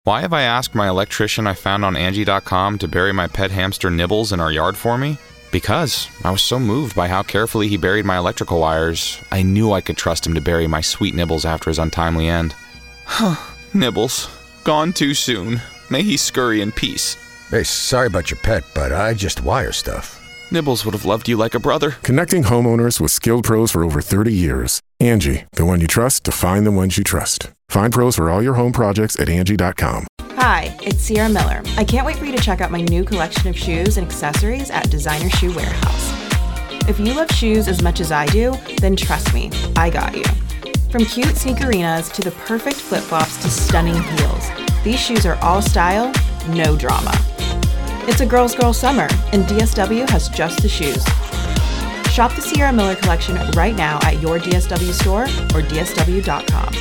Why have I asked my electrician I found on Angie.com to bury my pet hamster Nibbles in our yard for me? Because I was so moved by how carefully he buried my electrical wires, I knew I could trust him to bury my sweet Nibbles after his untimely end. Nibbles, gone too soon. May he scurry in peace. Hey, sorry about your pet, but I just wire stuff. Nibbles would have loved you like a brother. Connecting homeowners with skilled pros for over 30 years. Angie, the one you trust to find the ones you trust. Find pros for all your home projects at Angie.com. Hi, it's Sierra Miller. I can't wait for you to check out my new collection of shoes and accessories at Designer Shoe Warehouse. If you love shoes as much as I do, then trust me, I got you. From cute sneakerinas to the perfect flip-flops to stunning heels, these shoes are all style, no drama. It's a girl's girl summer, and DSW has just the shoes. Shop the Sierra Miller collection right now at your DSW store or DSW.com.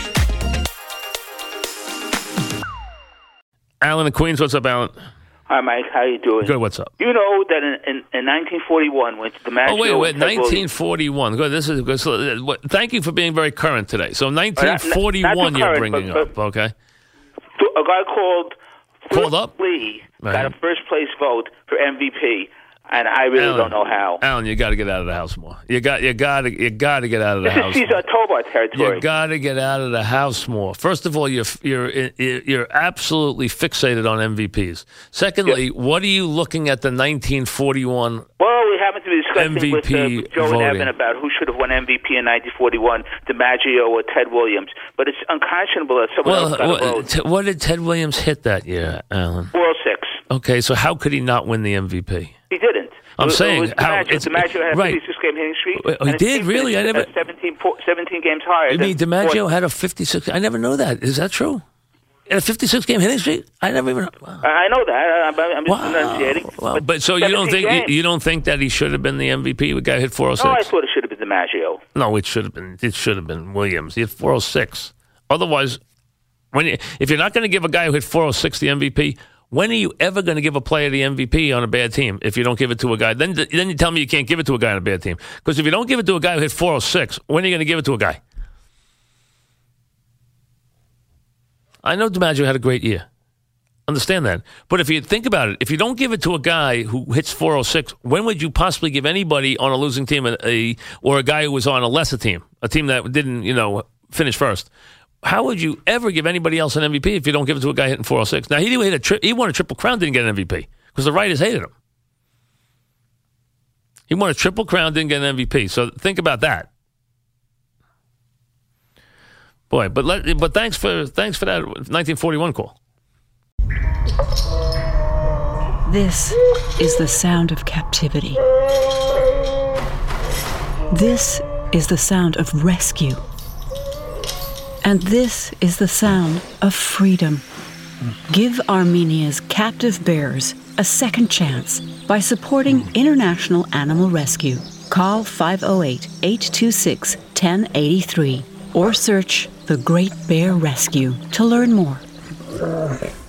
Alan in Queens, what's up, Alan? Hi, Mike. How you doing? Good. What's up? You know that in 1941, when DiMaggio... Oh, wait. 1941. Good. This is good. So, thank you for being very current today. So, 1941, not you're bringing up, okay? A guy called up? Lee got a first-place vote for MVP, and I really don't know how. Alan, you got to get out of the house more. You got to get out of the house. This is Cesar Tobar territory. You got to get out of the house more. First of all, you're absolutely fixated on MVPs. Secondly, what are you looking at the 1941? Well, we happen to be discussing MVP with Joe voting. and Evan about who should have won MVP in 1941, DiMaggio or Ted Williams. But it's unconscionable that someone else got a vote. What did Ted Williams hit that year, Alan? 406. Okay, so how could he not win the MVP? He didn't. I'm saying DiMaggio had a right. 56-game hitting streak. Oh, he did? Really? I never... 17 games higher. You mean DiMaggio had a 56... I never know that. Is that true? A 56-game hitting streak? I never even... Wow. I know that. I'm just enunciating. Wow. But so you don't think that he should have been the MVP? The guy hit 406? No, I thought it should have been DiMaggio. No, it should have been Williams. He hit 406. Otherwise, if you're not going to give a guy who hit 406 the MVP... When are you ever going to give a player the MVP on a bad team if you don't give it to a guy? Then you tell me you can't give it to a guy on a bad team. Because if you don't give it to a guy who hit 406, when are you going to give it to a guy? I know DiMaggio had a great year. Understand that. But if you think about it, if you don't give it to a guy who hits 406, when would you possibly give anybody on a losing team or a guy who was on a lesser team, a team that didn't, finish first? How would you ever give anybody else an MVP if you don't give it to a guy hitting 406? Now, he won a Triple Crown, didn't get an MVP because the writers hated him. He won a Triple Crown, didn't get an MVP. So think about that. Boy, but thanks for that 1941 call. This is the sound of captivity. This is the sound of rescue. And this is the sound of freedom. Give Armenia's captive bears a second chance by supporting International Animal Rescue. Call 508-826-1083 or search The Great Bear Rescue to learn more.